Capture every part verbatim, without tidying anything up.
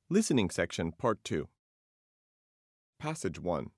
Listening section, Part two. Passage one.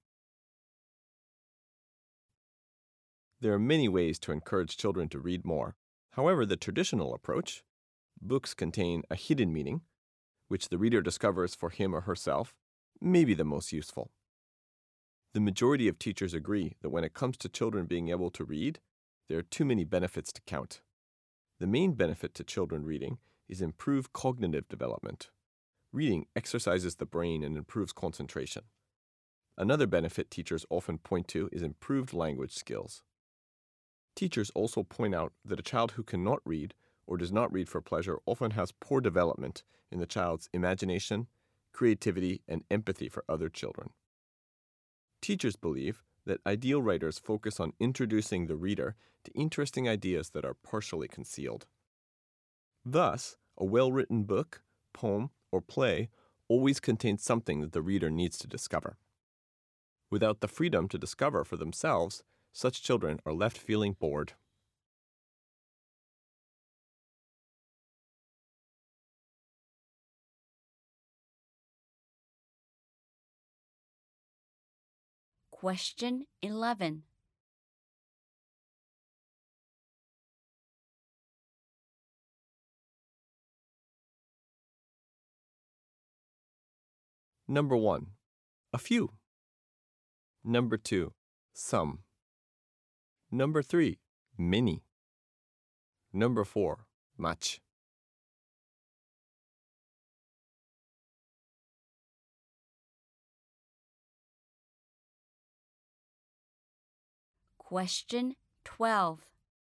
There are many ways to encourage children to read more. However, the traditional approach, books contain a hidden meaning, which the reader discovers for him or herself, may be the most useful. The majority of teachers agree that when it comes to children being able to read, there are too many benefits to count. The main benefit to children reading is improved cognitive development. Reading exercises the brain and improves concentration. Another benefit teachers often point to is improved language skills. Teachers also point out that a child who cannot read or does not read for pleasure often has poor development in the child's imagination, creativity, and empathy for other children. Teachers believe that ideal writers focus on introducing the reader to interesting ideas that are partially concealed. Thus, a well-written book, poem, or play always contains something that the reader needs to discover. Without the freedom to discover for themselves, such children are left feeling bored. Question eleven. Number one, a few. Number two, some. Number three, many. Number four, much. Question twelve.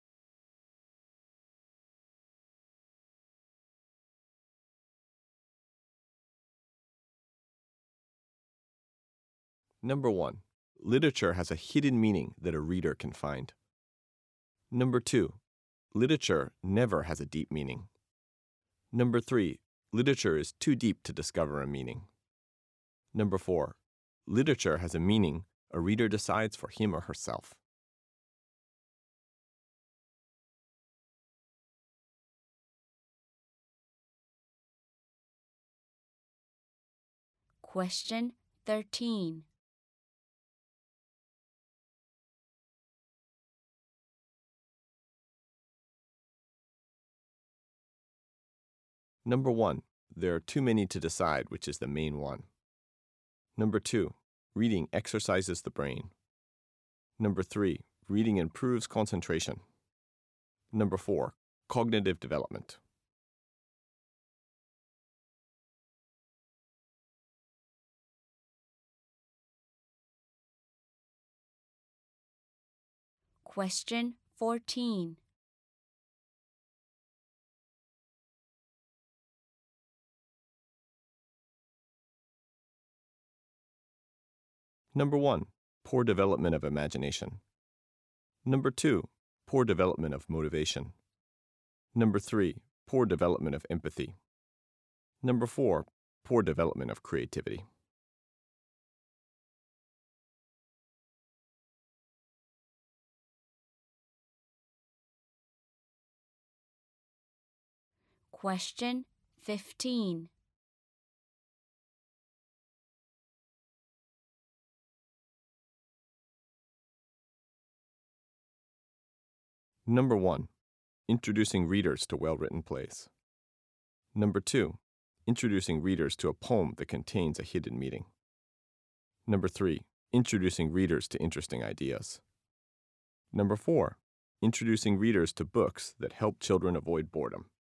Number one, literature has a hidden meaning that a reader can find. Number two, literature never has a deep meaning. Number three, literature is too deep to discover a meaning. Number four, literature has a meaning a reader decides for him or herself. Question thirteen. Number one, there are too many to decide which is the main one. Number two, reading exercises the brain. Number three, reading improves concentration. Number four, cognitive development. Question fourteen. Number one, poor development of imagination. Number two, poor development of motivation. Number three, poor development of empathy. Number four, poor development of creativity. Question fifteen. Number one, introducing readers to well-written plays. Number two, introducing readers to a poem that contains a hidden meaning. Number three, introducing readers to interesting ideas. Number four, introducing readers to books that help children avoid boredom.